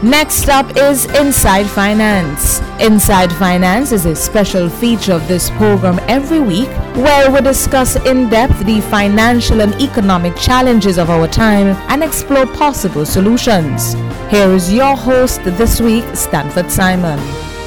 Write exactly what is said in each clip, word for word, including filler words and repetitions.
Next up is Inside Finance. Inside Finance is a special feature of this program every week where we discuss in depth the financial and economic challenges of our time and explore possible solutions. Here is your host this week, Stanford Simon.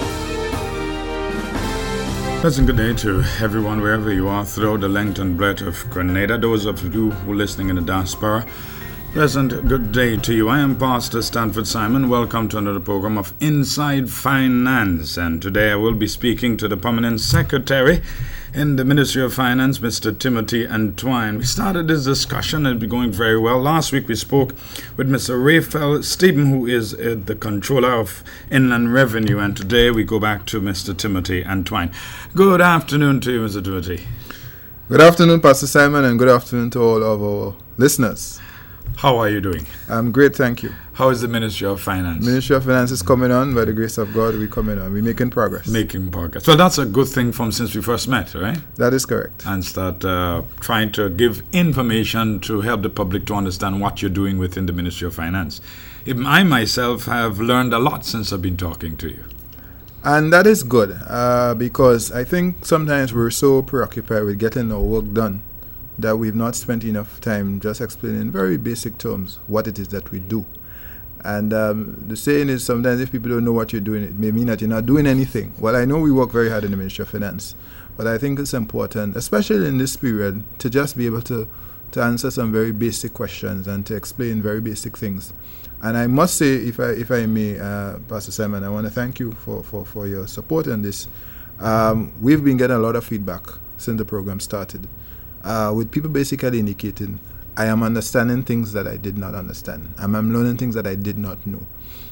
Pleasant good day to everyone wherever you are throughout the length and breadth of Grenada. Those of you who are listening in the diaspora, pleasant good day to you. I am Pastor Stanford Simon. Welcome to another program of Inside Finance. And today I will be speaking to the Permanent Secretary in the Ministry of Finance, Mister Timothy Antwine. We started this discussion and it's been going very well. Last week we spoke with Mister Raphael Stephen, who is uh, the Controller of Inland Revenue. And today we go back to Mister Timothy Antwine. Good afternoon to you, Mister Timothy. Good afternoon, Pastor Simon, and good afternoon to all of our listeners. How are you doing? I'm great, thank you. How is the Ministry of Finance? Ministry of Finance is coming on. By the grace of God, we're coming on. We're making progress. Making progress. Well, that's a good thing from since we first met, right? That is correct. And start uh, trying to give information to help the public to understand what you're doing within the Ministry of Finance. Even I myself have learned a lot since I've been talking to you. And that is good uh, because I think sometimes we're so preoccupied with getting our work done that we've not spent enough time just explaining in very basic terms what it is that we do. And um, the saying is sometimes if people don't know what you're doing, it may mean that you're not doing anything. Well, I know we work very hard in the Ministry of Finance, but I think it's important, especially in this period, to just be able to, to answer some very basic questions and to explain very basic things. And I must say, if I if I may, uh, Pastor Simon, I want to thank you for, for, for your support on this. Um, we've been getting a lot of feedback since the program started. Uh, with people basically indicating, I am understanding things that I did not understand. I'm, I'm learning things that I did not know.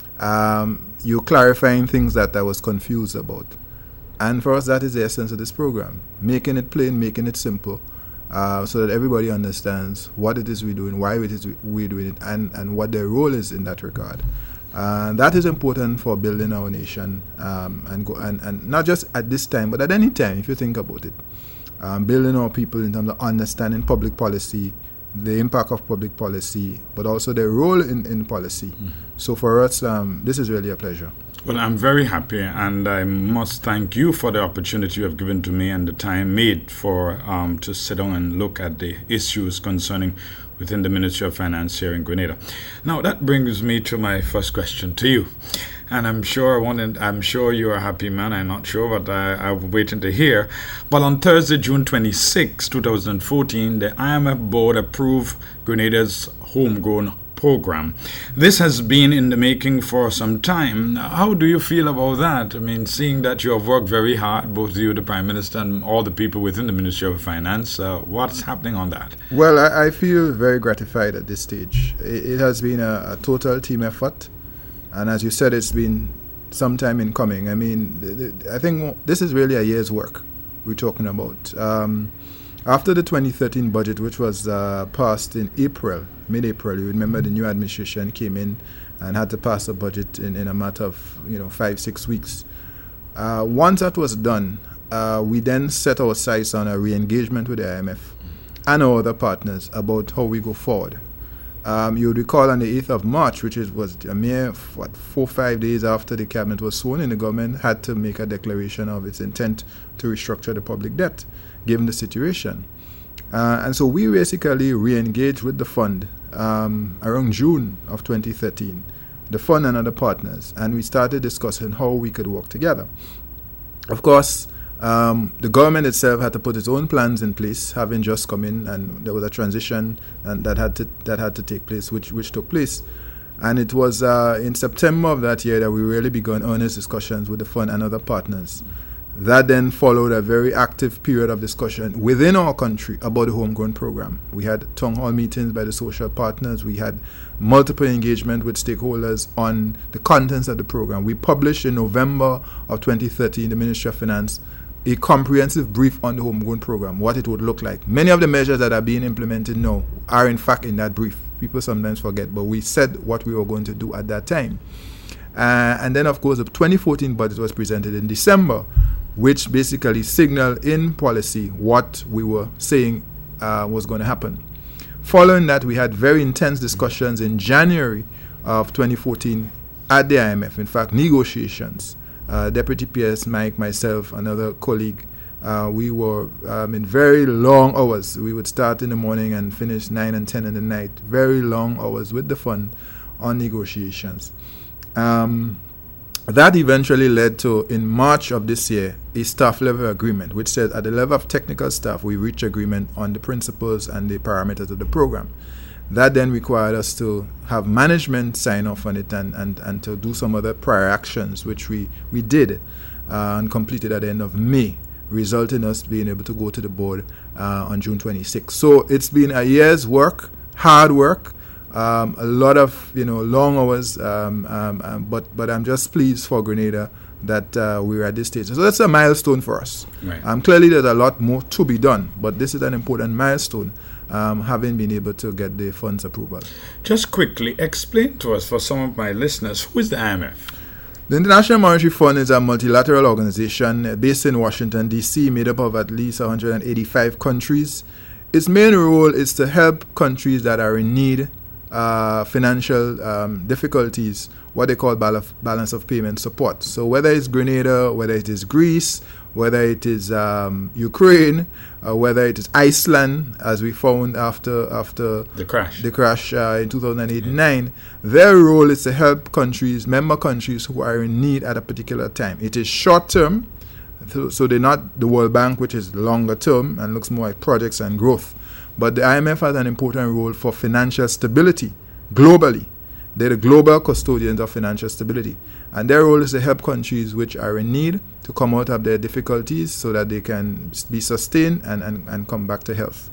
Um, you're clarifying things that I was confused about. And for us, that is the essence of this program. Making it plain, making it simple, uh, so that everybody understands what it is we're doing, why it is we're doing it, and, and what their role is in that regard. Uh, that is important for building our nation, um, and, go, and, and not just at this time, but at any time, if you think about it. Um, building our people in terms of understanding public policy, the impact of public policy, but also their role in, in policy. Mm-hmm. So for us, um, this is really a pleasure. Well, I'm very happy, and I must thank you for the opportunity you have given to me and the time made for um, to sit down and look at the issues concerning within the Ministry of Finance here in Grenada. Now, that brings me to my first question to you. And I'm sure I wanted, I'm sure you're a happy man. I'm not sure, but I, I'm waiting to hear. But on Thursday, June twenty-sixth, twenty fourteen, the I M F board approved Grenada's homegrown program. This has been in the making for some time. How do you feel about that? I mean, seeing that you have worked very hard, both you, the Prime Minister, and all the people within the Ministry of Finance, uh, what's happening on that? Well, I, I feel very gratified at this stage. It, it has been a, a total team effort. And as you said, it's been some time in coming. I mean, th- th- I think this is really a year's work we're talking about. Um, after the twenty thirteen budget, which was uh, passed in April, mid-April, you remember the new administration came in and had to pass a budget in, in a matter of, you know, five, six weeks. Uh, once that was done, uh, we then set our sights on a re-engagement with the I M F and our other partners about how we go forward. Um, you would recall on the eighth of March, which is, was a mere what, four or five days after the cabinet was sworn in, the government had to make a declaration of its intent to restructure the public debt, given the situation. Uh, and so we basically re-engaged with the fund um, around June of twenty thirteen, the fund and other partners, and we started discussing how we could work together. Of course, Um, the government itself had to put its own plans in place, having just come in, and there was a transition and that had to that had to take place, which which took place. And it was uh, in September of that year that we really began earnest discussions with the fund and other partners. That then followed a very active period of discussion within our country about the homegrown program. We had town hall meetings by the social partners. We had multiple engagement with stakeholders on the contents of the program. We published in November of twenty thirteen, the Ministry of Finance, a comprehensive brief on the homegrown program, what it would look like. Many of the measures that are being implemented now are in fact in that brief. People sometimes forget, but we said what we were going to do at that time. Uh, and then, of course, the twenty fourteen budget was presented in December, which basically signaled in policy what we were saying uh, was going to happen. Following that, we had very intense discussions in January of twenty fourteen at the I M F. In fact, negotiations. Uh, Deputy P S Mike, myself, another colleague, uh, we were um, in very long hours. We would start in the morning and finish nine and ten in the night. Very long hours with the fund on negotiations. Um, that eventually led to, in March of this year, a staff level agreement, which said at the level of technical staff, we reach agreement on the principles and the parameters of the program. That then required us to have management sign off on it and, and, and to do some other prior actions, which we, we did uh, and completed at the end of May, resulting in us being able to go to the board uh, on June twenty-sixth. So it's been a year's work, hard work, um, a lot of you know long hours, um, um, um, but but I'm just pleased for Grenada that uh, we're at this stage. So that's a milestone for us. Right. Um, clearly there's a lot more to be done, but this is an important milestone. Um, having been able to get the funds approval. Just quickly explain to us, for some of my listeners, who is the I M F? The International Monetary Fund is a multilateral organization uh, based in Washington, D C, made up of at least one hundred eighty-five countries. Its main role is to help countries that are in need, uh, financial um, difficulties, what they call bal- balance of payment support. So whether it's Grenada, whether it is Greece, whether it is um, Ukraine, uh, whether it is Iceland, as we found after after the crash, the crash uh, in two thousand eight nine, their role is to help countries, member countries who are in need at a particular time. It is short term, so, so they're not the World Bank, which is longer term and looks more like projects and growth. But the I M F has an important role for financial stability globally. They're the global custodians of financial stability. And their role is to help countries which are in need to come out of their difficulties so that they can be sustained and, and, and come back to health.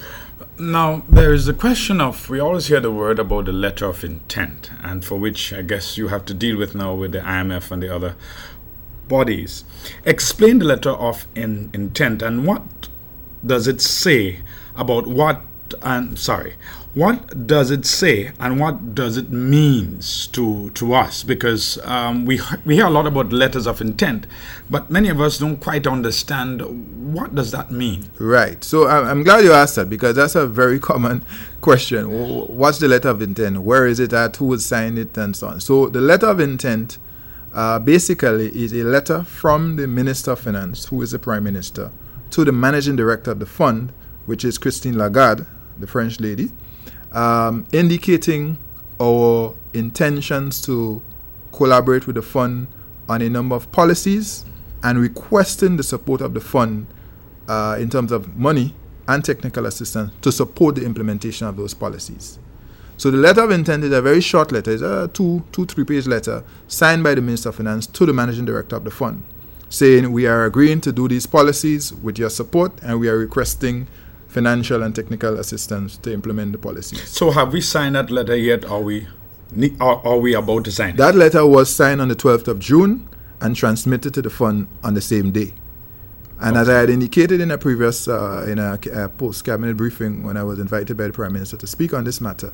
Now, there is the question of, we always hear the word about the letter of intent, and for which I guess you have to deal with now with the I M F and the other bodies. Explain the letter of in, intent and what does it say about what, and sorry, what does it say and what does it mean to to us? Because um, we we hear a lot about letters of intent, but many of us don't quite understand what does that mean. Right. So I'm glad you asked that, because that's a very common question. What's the letter of intent? Where is it at? Who has signed it? And so on. So the letter of intent uh, basically is a letter from the Minister of Finance, who is the Prime Minister, to the Managing Director of the fund, which is Christine Lagarde, the French lady, Um, indicating our intentions to collaborate with the fund on a number of policies and requesting the support of the fund uh, in terms of money and technical assistance to support the implementation of those policies. So the letter of intent is a very short letter. It's a two, two, three-page letter signed by the Minister of Finance to the Managing Director of the fund, saying we are agreeing to do these policies with your support and we are requesting financial and technical assistance to implement the policies. So have we signed that letter yet? Are we are, are we about to sign it? That letter was signed on the twelfth of June and transmitted to the fund on the same day. And okay. As I had indicated in a previous uh, in a, a post-cabinet briefing when I was invited by the Prime Minister to speak on this matter,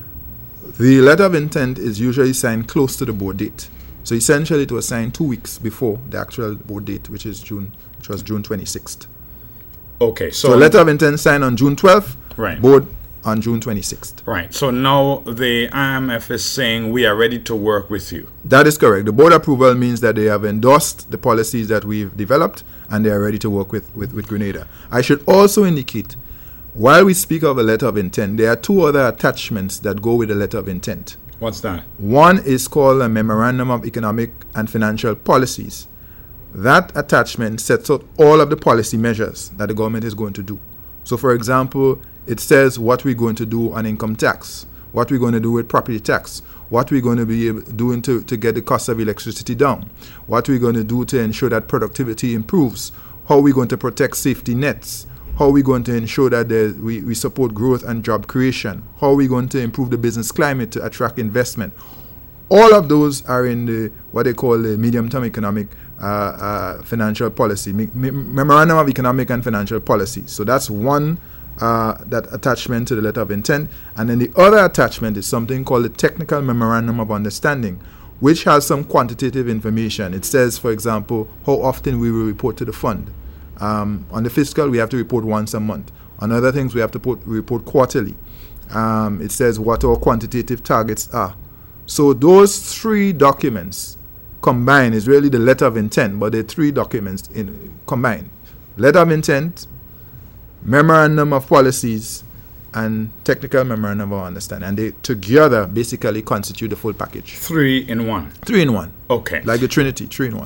the letter of intent is usually signed close to the board date. So essentially it was signed two weeks before the actual board date, which is June, which was June twenty-sixth. Okay, so, so letter of intent signed on June twelfth, right. Board on June twenty-sixth. Right. So now the I M F is saying we are ready to work with you. That is correct. The board approval means that they have endorsed the policies that we've developed and they are ready to work with, with, with Grenada. I should also indicate, while we speak of a letter of intent, there are two other attachments that go with the letter of intent. What's that? One is called a Memorandum of Economic and Financial Policies. That attachment sets out all of the policy measures that the government is going to do. So, for example, it says what we're going to do on income tax, what we're going to do with property tax, what we're going to be doing to, to get the cost of electricity down, what we're going to do to ensure that productivity improves, how we're going to protect safety nets, how we're going to ensure that there, we, we support growth and job creation, how we're going to improve the business climate to attract investment. All of those are in the what they call the medium-term economic uh, uh, financial policy, me- Memorandum of Economic and Financial Policy. So that's one uh, that attachment to the letter of intent. And then the other attachment is something called the Technical Memorandum of Understanding, which has some quantitative information. It says, for example, how often we will report to the fund. Um, on the fiscal, we have to report once a month. On other things, we have to put, report quarterly. Um, it says what our quantitative targets are. So those three documents combined is really the letter of intent, but the three documents in combined. Letter of intent, memorandum of policies, and technical memorandum of understanding. And they together basically constitute the full package. Three in one. Three in one. Okay. Like the Trinity, three in one.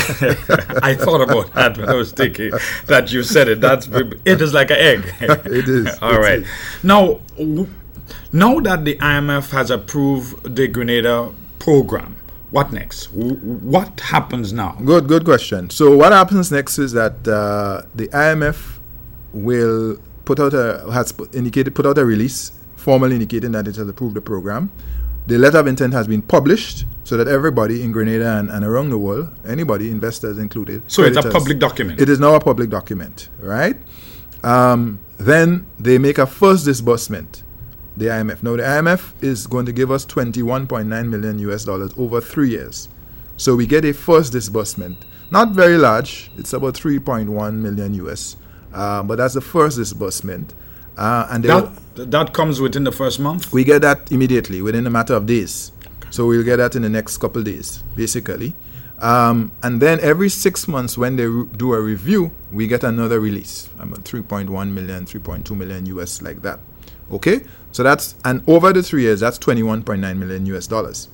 I thought about that when I was thinking that you said it. That's it is like an egg. It is. All it right. is. Now, w- now that the I M F has approved the Grenada program, what next? W- what happens now? Good, good question. So what happens next is that uh, the I M F will put out a has put indicated put out a release formally indicating that it has approved the program. The letter of intent has been published so that everybody in Grenada and, and around the world, anybody, investors included. So it's a creditors, public document. It is now a public document, right? Um, then they make a first disbursement, the I M F. Now the I M F is going to give us twenty-one point nine million U S dollars over three years. So we get a first disbursement, not very large. It's about three point one million U S. Uh, but that's the first disbursement. Uh, and that, that comes within the first month? We get that immediately, within a matter of days. Okay. So we'll get that in the next couple of days, basically. Um, and then every six months when they re- do a review, we get another release. About three point one million, three point two million U S, like that. Okay? So that's, and over the three years, that's twenty-one point nine million U S dollars.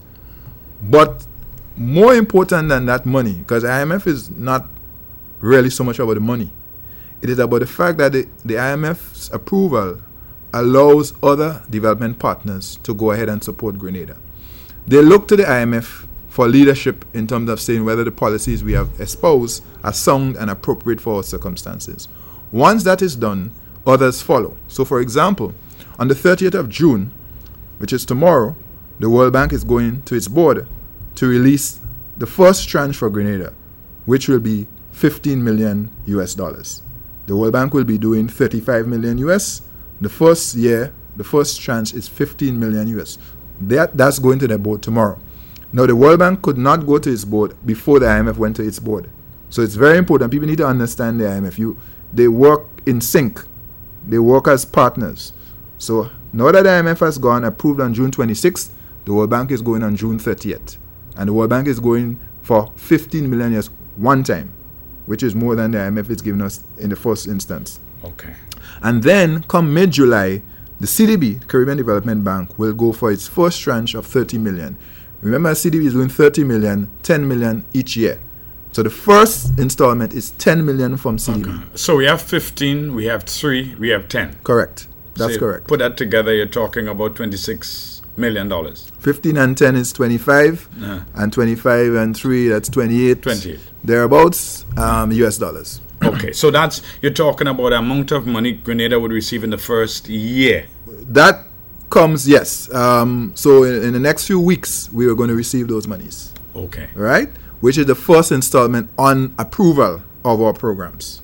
But more important than that money, because I M F is not really so much about the money. It is about the fact that the, the I M F's approval allows other development partners to go ahead and support Grenada. They look to the I M F for leadership in terms of saying whether the policies we have espoused are sound and appropriate for our circumstances. Once that is done, others follow. So, for example, on the thirtieth of June, which is tomorrow, the World Bank is going to its board to release the first tranche for Grenada, which will be fifteen million U S dollars. The World Bank will be doing thirty-five million U S. The first year, the first tranche is fifteen million U S. That, that's going to the board tomorrow. Now, the World Bank could not go to its board before the I M F went to its board. So it's very important. People need to understand the I M F. You, they work in sync. They work as partners. So now that the I M F has gone, approved on June twenty-sixth, the World Bank is going on June thirtieth. And the World Bank is going for fifteen million U S one time, which is more than the I M F is giving us in the first instance. Okay. And then, come mid-July, the C D B, Caribbean Development Bank, will go for its first tranche of thirty million. Remember, C D B is doing thirty million, ten million each year. So the first installment is ten million from C D B. Okay. So we have fifteen, we have three, we have ten. Correct. That's so correct. Put that together, you're talking about twenty-six million dollars. fifteen and ten is twenty-five, uh, and twenty-five and three, that's twenty-eight. twenty-eight. Thereabouts, um, U S dollars. Okay, so that's, you're talking about the amount of money Grenada would receive in the first year. That comes, yes. Um, so in, in the next few weeks, we are going to receive those monies. Okay. Right? Which is the first installment on approval of our programs.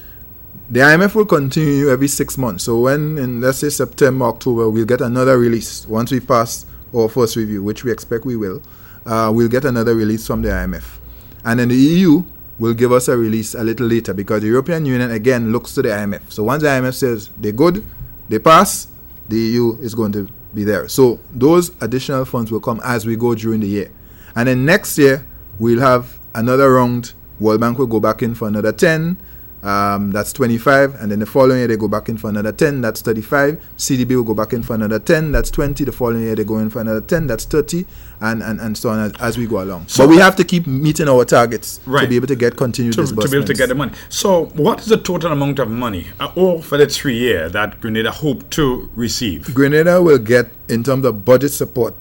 The I M F will continue every six months. So when, in let's say September, October, we'll get another release. Once we pass our first review, which we expect we will, uh, we'll get another release from the I M F. And then the E U will give us a release a little later, because the European Union, again, looks to the I M F. So once the I M F says they're good, they pass, the E U is going to be there. So those additional funds will come as we go during the year. And then next year, we'll have another round. World Bank will go back in for another ten. Um, that's twenty-five. And then the following year, they go back in for another ten. That's thirty-five. C D B will go back in for another ten. That's twenty. The following year, they go in for another ten. That's thirty. And, and, and so on as, as we go along. So but we have to keep meeting our targets right. to be able to get continued to, disbursements. to be able to get the money. So what is the total amount of money, uh, or for the three year, that Grenada hope to receive? Grenada will get, in terms of budget support,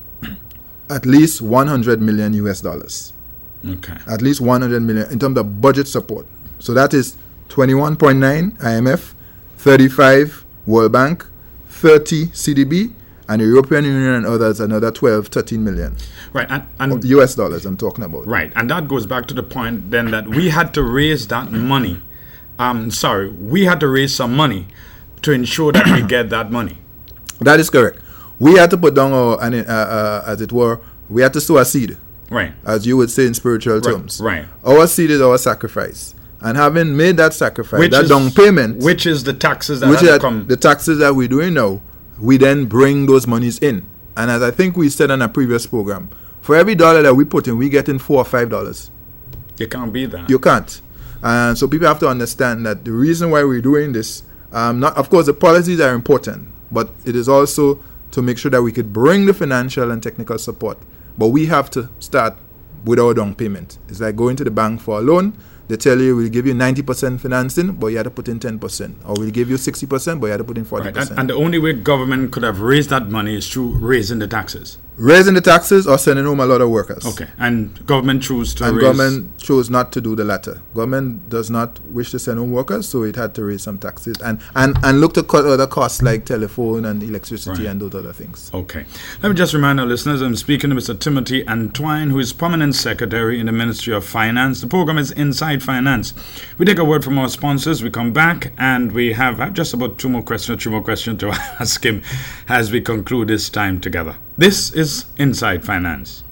at least one hundred million U S dollars. Okay. At least one hundred million in terms of budget support. So that is twenty-one point nine I M F, thirty-five World Bank, thirty C D B, and the European Union and others another twelve, thirteen million. Right, and, and U S dollars I'm talking about. Right, and that goes back to the point then that we had to raise that money. Um, sorry, we had to raise some money to ensure that we get that money. That is correct. We had to put down our, uh, uh, as it were, we had to sow a seed. Right. As you would say in spiritual right, terms. Right. Our seed is our sacrifice. And having made that sacrifice, which that is, down payment, which is the taxes that which have are to come. The taxes that we're doing now, we then bring those monies in. And as I think we said on a previous program, for every dollar that we put in, we get in four or five dollars. You can't be that. You can't. And so people have to understand that the reason why we're doing this, um, not of course the policies are important, but it is also to make sure that we could bring the financial and technical support. But we have to start with our down payment. It's like going to the bank for a loan. They tell you we'll give you ninety percent financing, but you have to put in ten percent. Or we'll give you sixty percent, but you have to put in forty percent. Right. And, and the only way government could have raised that money is through raising the taxes. Raising the taxes or sending home a lot of workers. Okay. And government chose to and raise... And government chose not to do the latter. Government does not wish to send home workers, so it had to raise some taxes. And, and, and look to cut other costs like telephone and electricity right. and those other things. Okay. Let me just remind our listeners, I'm speaking to Mister Timothy Antoine, who is Permanent Secretary in the Ministry of Finance. The program is Inside Finance. We take a word from our sponsors. We come back and we have just about two more questions, three more questions to ask him as we conclude this time together. This is Inside Finance.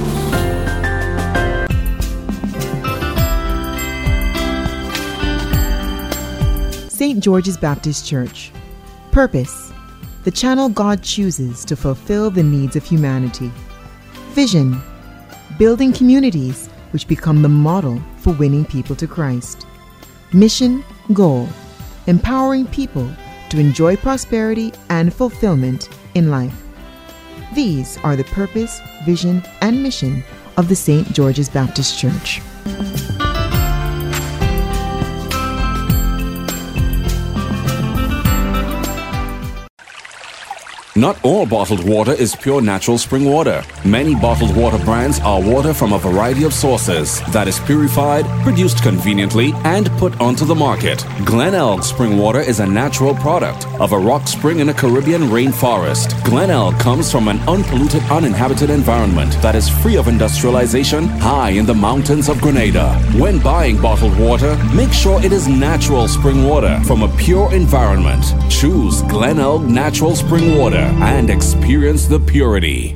Saint George's Baptist Church. Purpose: the channel God chooses to fulfill the needs of humanity. Vision: building communities which become the model for winning people to Christ. Mission, goal: empowering people to enjoy prosperity and fulfillment in life. These are the purpose, vision, and mission of the Saint George's Baptist Church. Not all bottled water is pure natural spring water. Many bottled water brands are water from a variety of sources that is purified, produced conveniently, and put onto the market. Glenelg spring water is a natural product of a rock spring in a Caribbean rainforest. Glenelg comes from an unpolluted, uninhabited environment that is free of industrialization, high in the mountains of Grenada. When buying bottled water, make sure it is natural spring water from a pure environment. Choose Glenelg Natural Spring Water and experience the purity.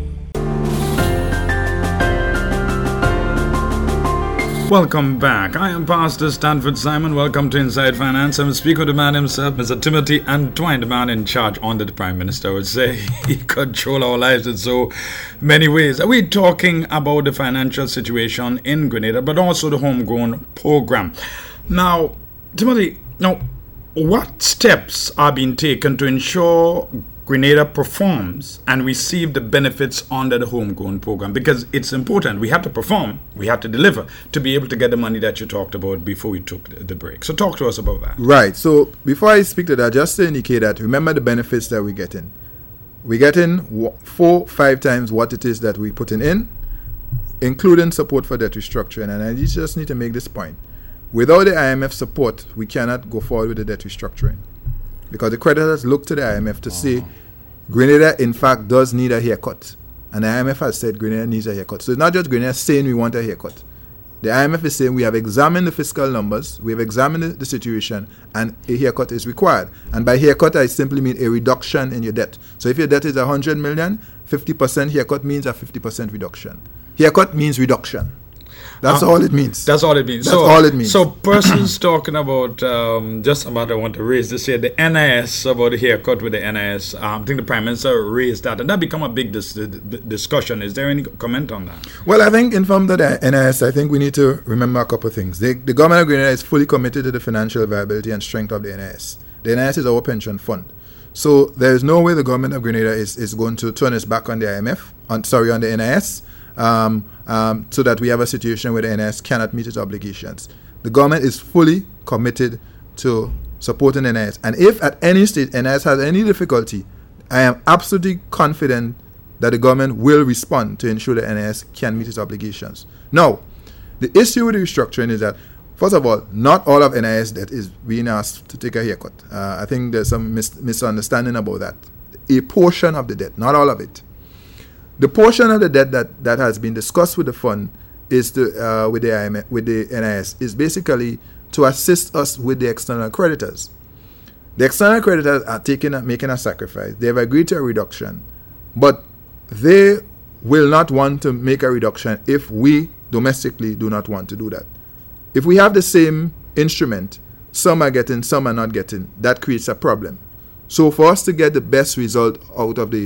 Welcome back. I am Pastor Stanford Simon. Welcome to Inside Finance. I'm speaking with the man himself, Mister Timothy Antoine, the man in charge under the Prime Minister. I would say he controls our lives in so many ways. We're talking about the financial situation in Grenada, but also the homegrown program. Now, Timothy, now, what steps are being taken to ensure Grenada performs and receive the benefits under the homegrown program? Because it's important. We have to perform, we have to deliver to be able to get the money that you talked about before we took the break. So talk to us about that. Right. So before I speak to that, just to indicate that, remember the benefits that we get in. We get in four, five times what it is that we putting in, including support for debt restructuring. And I just need to make this point. Without the I M F support, we cannot go forward with the debt restructuring. Because the creditors look to the I M F to oh. say Grenada, in fact, does need a haircut. And the I M F has said Grenada needs a haircut. So it's not just Grenada saying we want a haircut. The I M F is saying we have examined the fiscal numbers, we have examined the, the situation, and a haircut is required. And by haircut, I simply mean a reduction in your debt. So if your debt is one hundred million, fifty percent haircut means a fifty percent reduction. Haircut means reduction. That's um, all it means. That's all it means. That's so, all it means. So persons talking about, um, just a matter I want to raise this here, the N I S, about the haircut with the N I S. Um, I think the Prime Minister raised that, and that become a big dis- discussion. Is there any comment on that? Well, I think in terms of the N I S, I think we need to remember a couple of things. The, the government of Grenada is fully committed to the financial viability and strength of the N I S. The N I S is our pension fund. So there is no way the government of Grenada is, is going to turn its back on the I M F, on sorry, on the N I S, Um, um, so that we have a situation where the N I S cannot meet its obligations. The government is fully committed to supporting the N I S. And if at any stage N I S has any difficulty, I am absolutely confident that the government will respond to ensure the N I S can meet its obligations. Now, the issue with the restructuring is that, first of all, not all of N I S debt is being asked to take a haircut. Uh, I think there's some mis- misunderstanding about that. A portion of the debt, not all of it. The portion of the debt that, that has been discussed with the fund is to, uh, with the I M F, with the N I S, is basically to assist us with the external creditors. The external creditors are taking a, making a sacrifice. They have agreed to a reduction, but they will not want to make a reduction if we domestically do not want to do that. If we have the same instrument, some are getting, some are not getting, that creates a problem. So for us to get the best result out of the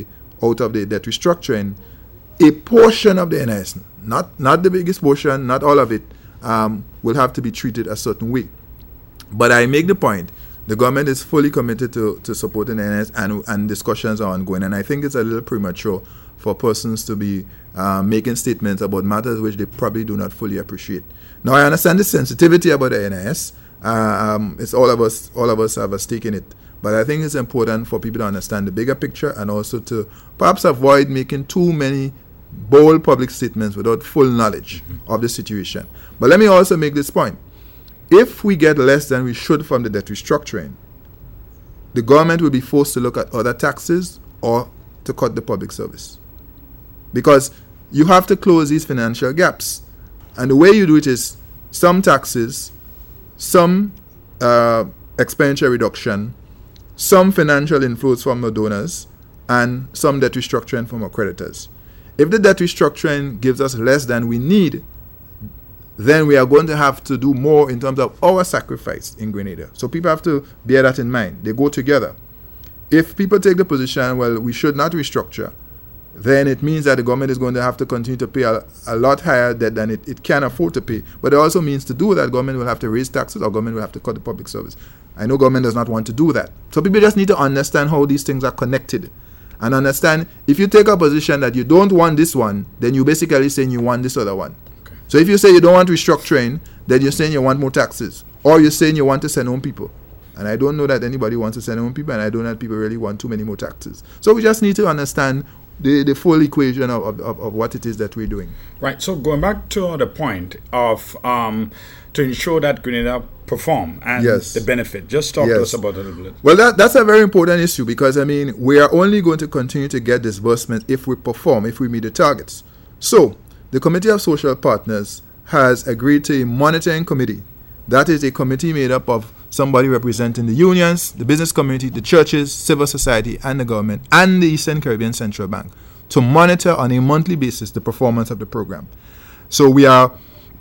out of the debt restructuring, a portion of the N I S, not not the biggest portion, not all of it, um, will have to be treated a certain way. But I make the point, the government is fully committed to, to supporting the N I S, and, and discussions are ongoing. And I think it's a little premature for persons to be uh, making statements about matters which they probably do not fully appreciate. Now, I understand the sensitivity about the N I S. Uh, um, it's all of us, all of us have a stake in it. But I think it's important for people to understand the bigger picture, and also to perhaps avoid making too many bold public statements without full knowledge mm-hmm. of the situation. But let me also make this point. If we get less than we should from the debt restructuring, the government will be forced to look at other taxes or to cut the public service. Because you have to close these financial gaps. And the way you do it is some taxes, some uh, expenditure reduction, some financial inflows from the donors, and some debt restructuring from our creditors. If the debt restructuring gives us less than we need, then we are going to have to do more in terms of our sacrifice in Grenada. So people have to bear that in mind. They go together. If people take the position, well, we should not restructure, then it means that the government is going to have to continue to pay a, a lot higher debt than it, it can afford to pay. But it also means to do that, government will have to raise taxes, or government will have to cut the public service. I know government does not want to do that. So people just need to understand how these things are connected. And understand, if you take a position that you don't want this one, then you're basically saying you want this other one. Okay. So if you say you don't want restructuring, then you're saying you want more taxes. Or you're saying you want to send home people. And I don't know that anybody wants to send home people, and I don't know that people really want too many more taxes. So we just need to understand the, the full equation of, of, of what it is that we're doing. Right. So going back to the point of um, to ensure that Grenada perform and yes. the benefit. Just talk yes. to us about it a little bit. Well, that, that's a very important issue, because, I mean, we are only going to continue to get disbursement if we perform, if we meet the targets. So, the Committee of Social Partners has agreed to a monitoring committee. That is a committee made up of somebody representing the unions, the business community, the churches, civil society, and the government, and the Eastern Caribbean Central Bank, to monitor on a monthly basis the performance of the program. So, we are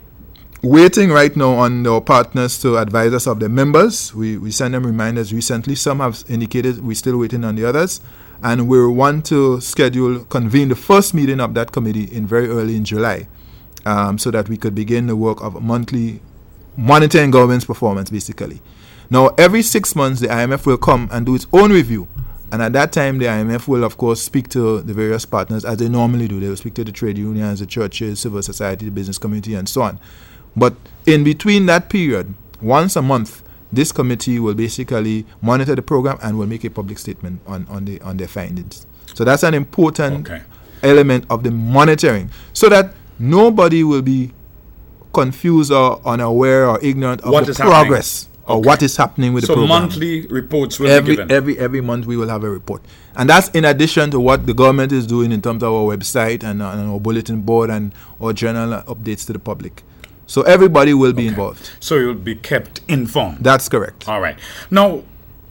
waiting right now on our partners to advise us of their members. We we send them reminders recently. Some have indicated we're still waiting on the others. And we want to schedule, convene the first meeting of that committee in very early in July, um, so that we could begin the work of monthly monitoring government's performance, basically. Now, every six months, the I M F will come and do its own review. And at that time, the I M F will, of course, speak to the various partners, as they normally do. They will speak to the trade unions, the churches, civil society, the business community, and so on. But in between that period, once a month, this committee will basically monitor the program and will make a public statement on, on, the, on their findings. So that's an important okay. element of the monitoring, so that nobody will be confused or unaware or ignorant of what the progress or okay. what is happening with so the program. So monthly reports will every, be given? Every, every month we will have a report. And that's in addition to what the government is doing in terms of our website and, and our bulletin board and our journal updates to the public. So everybody will be okay. involved. So you'll be kept informed. That's correct. All right. Now,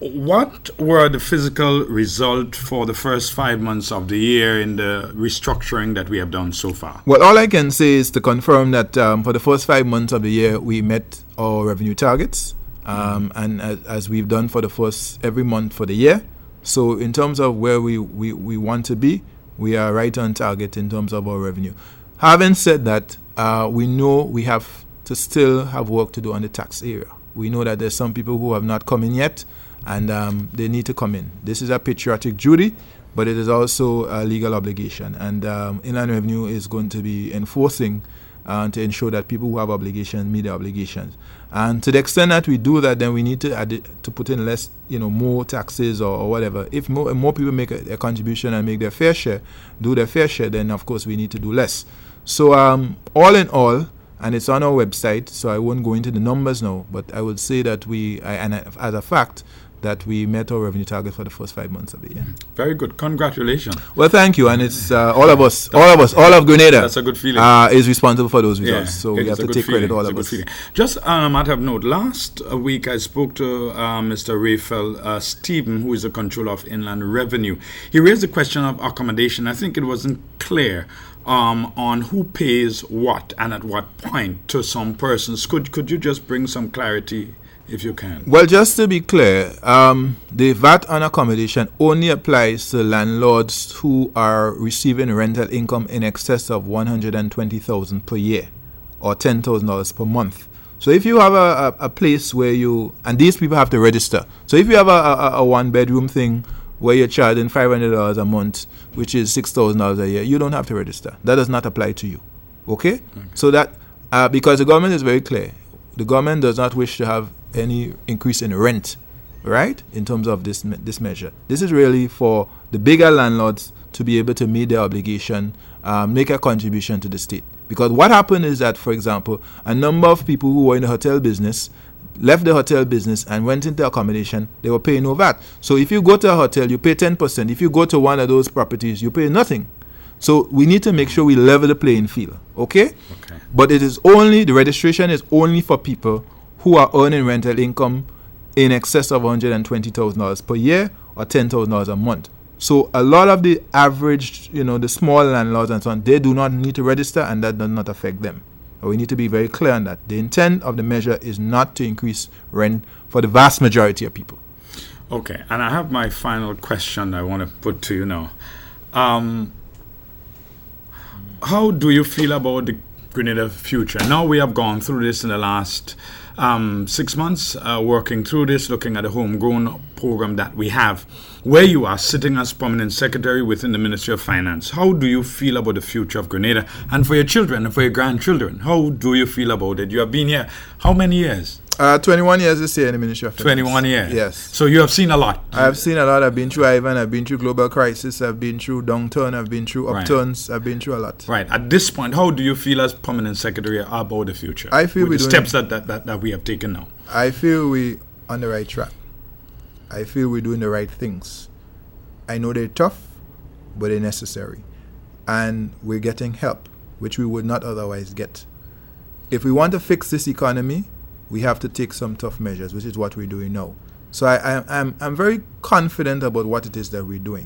what were the physical results for the first five months of the year in the restructuring that we have done so far? Well, all I can say is to confirm that um, for the first five months of the year, we met our revenue targets, um, mm-hmm. and as, as we've done for the first every month for the year. So in terms of where we, we, we want to be, we are right on target in terms of our revenue. Having said that, Uh, we know we have to still have work to do on the tax area. We know that there's some people who have not come in yet, and um, they need to come in. This is a patriotic duty, but it is also a legal obligation. And um, Inland Revenue is going to be enforcing uh, to ensure that people who have obligations meet their obligations. And to the extent that we do that, then we need to add it, to put in less, you know, more taxes or, or whatever. If more, more people make a, a contribution and make their fair share, do their fair share, then of course we need to do less. So um, all in all, and it's on our website, so I won't go into the numbers now, but I would say that we, I, and as a fact, that we met our revenue target for the first five months of the year. Very good. Congratulations. Well, thank you. And it's uh, all of us, all of us, all of Grenada. That's a good feeling. Uh, is responsible for those results. Yeah, so we have to take feeling. credit, all it's of us. Feeling. Just on a matter of note, last week I spoke to uh, Mister Raphael uh, Stephen, who is the controller of Inland Revenue. He raised the question of accommodation. I think it wasn't clear um, on who pays what and at what point to some persons. Could could you just bring some clarity if you can. Well, just to be clear, um, the V A T on accommodation only applies to landlords who are receiving rental income in excess of one hundred twenty thousand dollars per year or ten thousand dollars per month. So if you have a, a, a place where you, and these people have to register. So if you have a, a, a one bedroom thing where you're charging five hundred dollars a month, which is six thousand dollars a year, you don't have to register. That does not apply to you. Okay? okay. So that, uh, because the government is very clear, the government does not wish to have any increase in rent, right, in terms of this this measure. This is really for the bigger landlords to be able to meet their obligation, uh, make a contribution to the state. Because what happened is that, for example, a number of people who were in the hotel business left the hotel business and went into accommodation. They were paying no V A T. So if you go to a hotel, you pay ten percent. If you go to one of those properties, you pay nothing. So we need to make sure we level the playing field, okay? Okay. But it is only, the registration is only for people who are earning rental income in excess of one hundred twenty thousand dollars per year or ten thousand dollars a month. So a lot of the average, you know, the small landlords and so on, they do not need to register, and that does not affect them. We need to be very clear on that. The intent of the measure is not to increase rent for the vast majority of people. Okay, and I have my final question I want to put to you now. Um, how do you feel about the Grenada future? Now we have gone through this in the last um, six months, uh, working through this, looking at the homegrown program that we have. Where you are sitting as permanent secretary within the Ministry of Finance, how do you feel about the future of Grenada? And for your children and for your grandchildren, how do you feel about it? You have been here how many years? Uh, twenty-one years this year in the Ministry of Finance. twenty-one years? Yes. So you have seen a lot? I have seen a lot. I've been through Ivan, I've been through global crisis, I've been through downturn, I've been through upturns, right. I've been through a lot. Right. At this point, how do you feel as permanent secretary about the future? I feel with we the steps that, that, that, that we have taken now. I feel we're on the right track. I feel we're doing the right things. I know they're tough, but they're necessary. And we're getting help, which we would not otherwise get. If we want to fix this economy, we have to take some tough measures, which is what we're doing now. So I, I, I'm, I'm very confident about what it is that we're doing.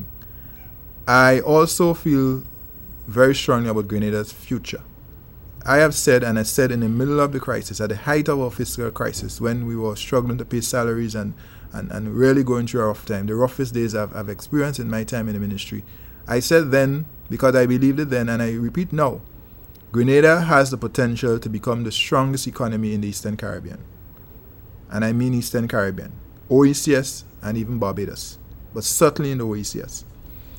I also feel very strongly about Grenada's future. I have said, and I said in the middle of the crisis, at the height of our fiscal crisis, when we were struggling to pay salaries and And, and really going through a rough time, the roughest days I've, I've experienced in my time in the ministry. I said then, because I believed it then, and I repeat now, Grenada has the potential to become the strongest economy in the Eastern Caribbean. And I mean Eastern Caribbean, O E C S and even Barbados, but certainly in the O E C S.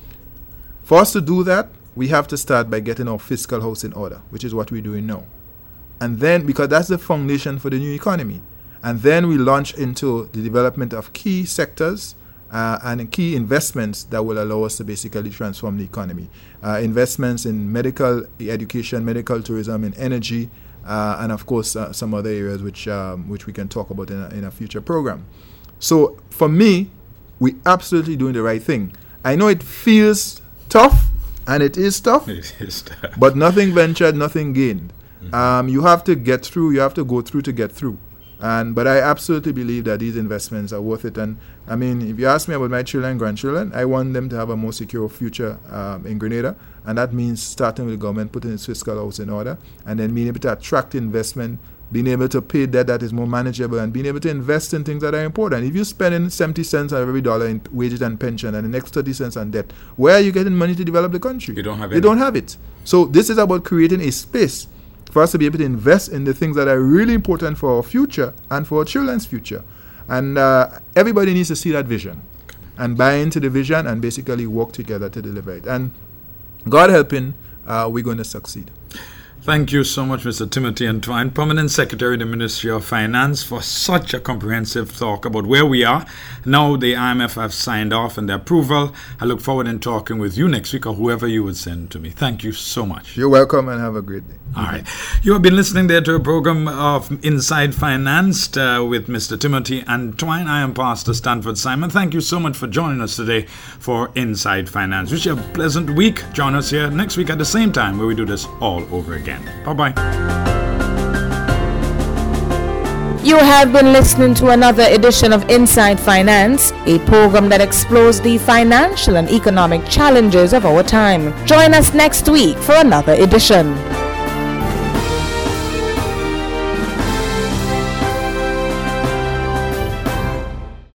For us to do that, we have to start by getting our fiscal house in order, which is what we're doing now. And then, because that's the foundation for the new economy. And then we launch into the development of key sectors uh, and key investments that will allow us to basically transform the economy. Uh, investments in medical education, medical tourism, in energy, uh, and of course uh, some other areas which um, which we can talk about in a, in a future program. So for me, we're absolutely doing the right thing. I know it feels tough, and it is tough, it is tough. But nothing ventured, nothing gained. Mm-hmm. Um, you have to get through, you have to go through to get through. And but I absolutely believe that these investments are worth it. And I mean, if you ask me about my children and grandchildren, I want them to have a more secure future um, in Grenada. And that means starting with the government, putting its fiscal house in order, and then being able to attract investment, being able to pay debt that is more manageable, and being able to invest in things that are important. If you're spending seventy cents on every dollar in wages and pension and the next thirty cents on debt, where are you getting money to develop the country? You don't have it. You don't have it. So this is about creating a space for us to be able to invest in the things that are really important for our future and for our children's future. And uh, everybody needs to see that vision and buy into the vision and basically work together to deliver it. And God helping, uh, we're going to succeed. Thank you so much, Mister Timothy Antoine, Permanent Secretary of the Ministry of Finance, for such a comprehensive talk about where we are. Now the I M F have signed off and the approval. I look forward to talking with you next week or whoever you would send to me. Thank you so much. You're welcome and have a great day. All right. You have been listening there to a program of Inside Finance uh, with Mister Timothy Antoine. I am Pastor Stanford Simon. Thank you so much for joining us today for Inside Finance. Wish you a pleasant week. Join us here next week at the same time where we do this all over again. Bye-bye. You have been listening to another edition of Inside Finance, a program that explores the financial and economic challenges of our time. Join us next week for another edition.